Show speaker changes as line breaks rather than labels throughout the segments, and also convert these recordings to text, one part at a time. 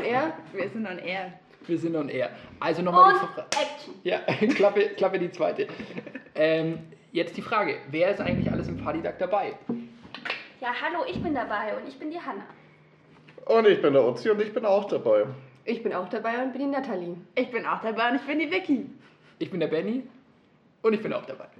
on air?
Wir sind on air.
Wir sind on air. Also nochmal die Frage.
Action!
Ja, Klappe die zweite. Jetzt die Frage, wer ist eigentlich alles im Partytag dabei?
Ja, hallo, ich bin dabei und ich bin die Hanna.
Und ich bin der Uzi und ich bin auch dabei.
Ich bin auch dabei und bin die Nathalie.
Ich bin auch dabei und ich bin die Vicky.
Ich bin der Benny und ich bin auch dabei.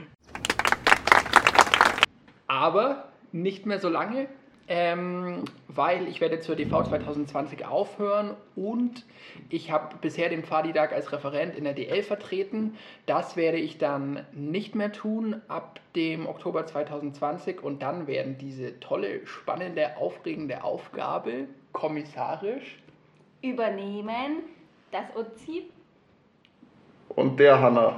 Aber nicht mehr so lange, weil ich werde zur DV 2020 aufhören und ich habe bisher den Partytag als Referent in der DL vertreten. Das werde ich dann nicht mehr tun ab dem Oktober 2020 und dann werden diese tolle, spannende, aufregende Aufgabe kommissarisch
Übernehmen das Uzi.
Und der Hanna.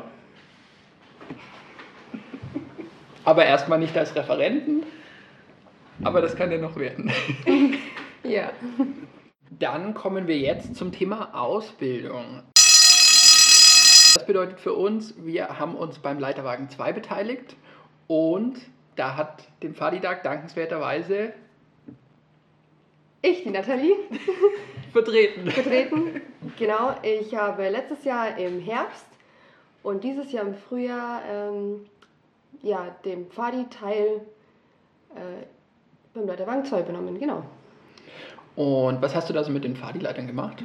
aber erstmal nicht als Referenten, aber das kann ja noch werden.
Ja.
Dann kommen wir jetzt zum Thema Ausbildung. Das bedeutet für uns, wir haben uns beim Leiterwagen 2 beteiligt und da hat den Partytag dankenswerterweise
Ich, die Nathalie,
vertreten.
Genau, ich habe letztes Jahr im Herbst und dieses Jahr im Frühjahr den Pfadi-Teil beim Leiterwagen 2 übernommen, genau.
Und was hast du da so mit den Pfadi-Leitern gemacht?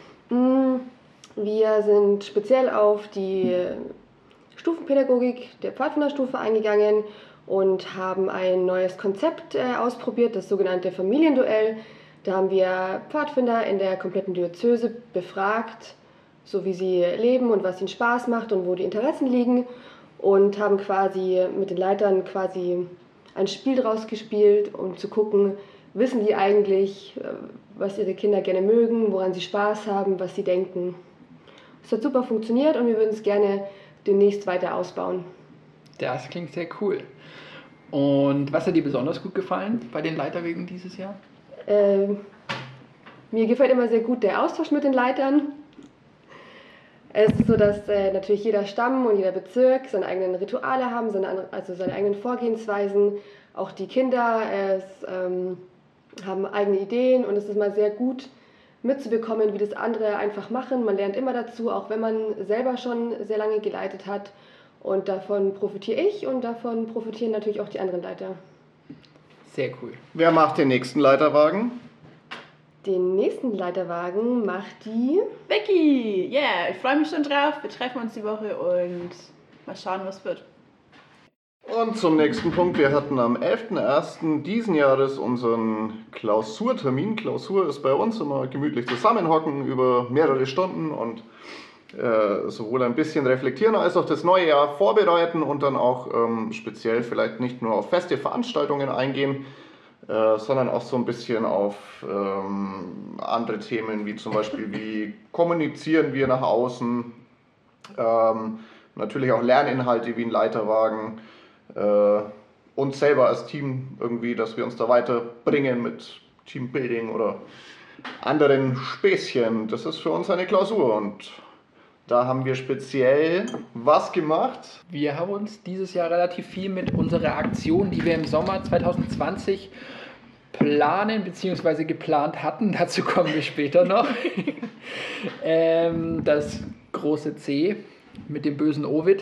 Wir sind speziell auf die Stufenpädagogik der Pfadfinderstufe eingegangen und haben ein neues Konzept ausprobiert, das sogenannte Familienduell. Da haben wir Pfadfinder in der kompletten Diözese befragt, so wie sie leben und was ihnen Spaß macht und wo die Interessen liegen und haben quasi mit den Leitern quasi ein Spiel draus gespielt, um zu gucken, wissen die eigentlich, was ihre Kinder gerne mögen, woran sie Spaß haben, was sie denken. Es hat super funktioniert und wir würden es gerne demnächst weiter ausbauen.
Das klingt sehr cool. Und was hat dir besonders gut gefallen bei den Leiterwegen dieses Jahr?
Mir gefällt immer sehr gut der Austausch mit den Leitern. Es ist so, dass natürlich jeder Stamm und jeder Bezirk seine eigenen Rituale haben, seine eigenen Vorgehensweisen. Auch die Kinder haben eigene Ideen und es ist mal sehr gut mitzubekommen, wie das andere einfach machen. Man lernt immer dazu, auch wenn man selber schon sehr lange geleitet hat. Und davon profitiere ich und davon profitieren natürlich auch die anderen Leiter.
Sehr cool.
Wer macht den nächsten Leiterwagen?
Den nächsten Leiterwagen macht die...
Vicky! Yeah, ich freue mich schon drauf. Wir treffen uns die Woche und mal schauen, was wird.
Und zum nächsten Punkt. Wir hatten am 11.01. diesen Jahres unseren Klausurtermin. Klausur ist bei uns immer gemütlich zusammenhocken über mehrere Stunden und sowohl ein bisschen reflektieren als auch das neue Jahr vorbereiten und dann auch speziell vielleicht nicht nur auf feste Veranstaltungen eingehen, sondern auch so ein bisschen auf andere Themen, wie zum Beispiel, wie kommunizieren wir nach außen, natürlich auch Lerninhalte wie ein Leiterwagen, uns selber als Team irgendwie, dass wir uns da weiterbringen mit Teambuilding oder anderen Späßchen. Das ist für uns eine Klausur und da haben wir speziell was gemacht.
Wir haben uns dieses Jahr relativ viel mit unserer Aktion, die wir im Sommer 2020 planen bzw. geplant hatten, dazu kommen wir später noch, das große C mit dem bösen Ovid.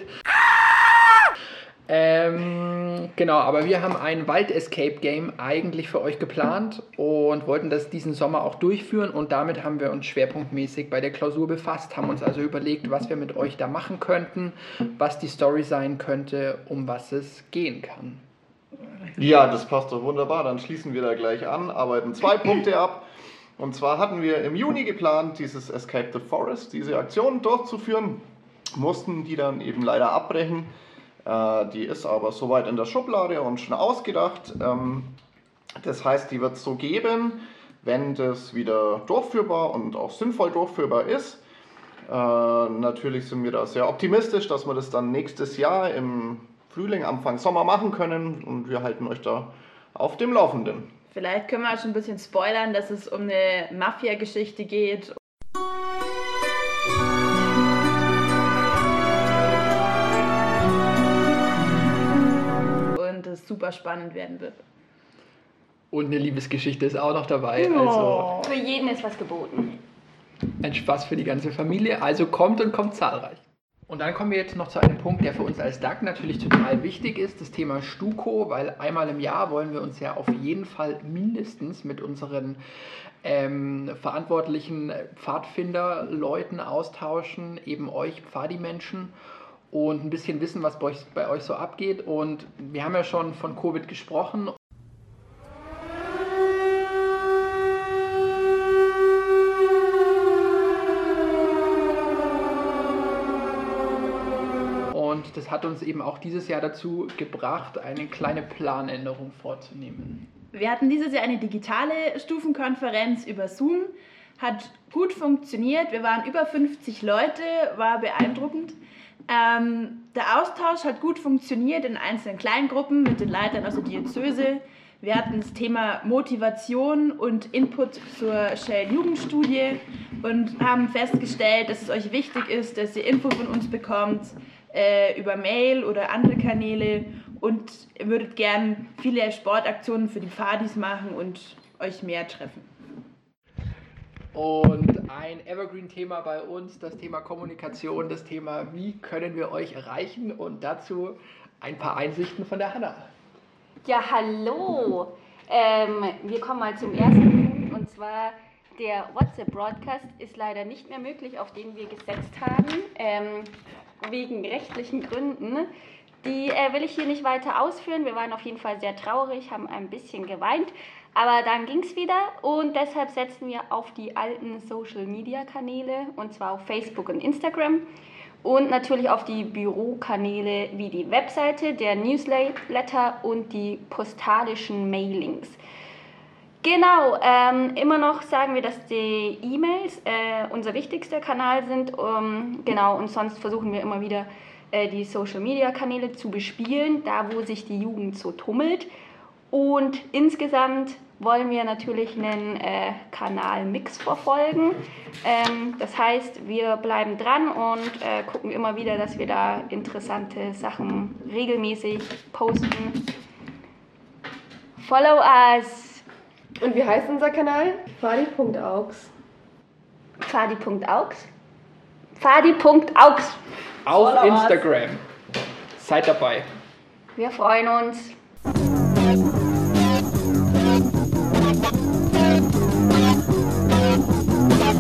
Genau, aber wir haben ein Wald-Escape-Game eigentlich für euch geplant und wollten das diesen Sommer auch durchführen und damit haben wir uns schwerpunktmäßig bei der Klausur befasst, haben uns also überlegt, was wir mit euch da machen könnten, was die Story sein könnte, um was es gehen kann.
Ja, das passt doch wunderbar, dann schließen wir da gleich an, arbeiten 2 Punkte ab. Und zwar hatten wir im Juni geplant, dieses Escape the Forest, diese Aktion durchzuführen, mussten die dann eben leider abbrechen. Die ist aber soweit in der Schublade und schon ausgedacht. Das heißt, die wird es so geben, wenn das wieder durchführbar und auch sinnvoll durchführbar ist. Natürlich sind wir da sehr optimistisch, dass wir das dann nächstes Jahr im Frühling, Anfang Sommer machen können und wir halten euch da auf dem Laufenden.
Vielleicht können wir auch schon ein bisschen spoilern, dass es um eine Mafia-Geschichte geht. Und es super spannend werden wird.
Und eine Liebesgeschichte ist auch noch dabei. Also
Für jeden ist was geboten.
ein Spaß für die ganze Familie. Also kommt und kommt zahlreich. Und dann kommen wir jetzt noch zu einem Punkt, der für uns als DAG natürlich total wichtig ist, das Thema Stuko, weil einmal im Jahr wollen wir uns ja auf jeden Fall mindestens mit unseren verantwortlichen Pfadfinderleuten austauschen, eben euch Pfadi-Menschen, und ein bisschen wissen, was bei euch so abgeht. Und wir haben ja schon von Covid gesprochen. Und das hat uns eben auch dieses Jahr dazu gebracht, eine kleine Planänderung vorzunehmen.
Wir hatten dieses Jahr eine digitale Stufenkonferenz über Zoom. Hat gut funktioniert. Wir waren über 50 Leute, war beeindruckend. Der Austausch hat gut funktioniert in einzelnen Kleingruppen mit den Leitern aus der Diözese. Wir hatten das Thema Motivation und Input zur Shell-Jugendstudie und haben festgestellt, dass es euch wichtig ist, dass ihr Info von uns bekommt über Mail oder andere Kanäle, und ihr würdet gern viele Sportaktionen für die Pfadis machen und euch mehr treffen.
Und ein Evergreen-Thema bei uns, das Thema Kommunikation, das Thema, wie können wir euch erreichen, und dazu ein paar Einsichten von der Hanna.
Ja, hallo. Wir kommen mal zum ersten Punkt, und zwar der WhatsApp-Broadcast ist leider nicht mehr möglich, auf den wir gesetzt haben, wegen rechtlichen Gründen. Die will ich hier nicht weiter ausführen. Wir waren auf jeden Fall sehr traurig, haben ein bisschen geweint, aber dann ging es wieder, und deshalb setzen wir auf die alten Social-Media-Kanäle, und zwar auf Facebook und Instagram, und natürlich auf die Bürokanäle wie die Webseite, der Newsletter und die postalischen Mailings. Genau, immer noch sagen wir, dass die E-Mails unser wichtigster Kanal sind. Genau, und sonst versuchen wir immer wieder die Social-Media-Kanäle zu bespielen, da wo sich die Jugend so tummelt. Und insgesamt wollen wir natürlich einen Kanalmix verfolgen. Das heißt, wir bleiben dran und gucken immer wieder, dass wir da interessante Sachen regelmäßig posten. Follow us!
Und wie heißt unser Kanal? Pfadi.aux.
Pfadi.aux? Pfadi.aux!
Auf Instagram. Seid dabei.
Wir freuen uns.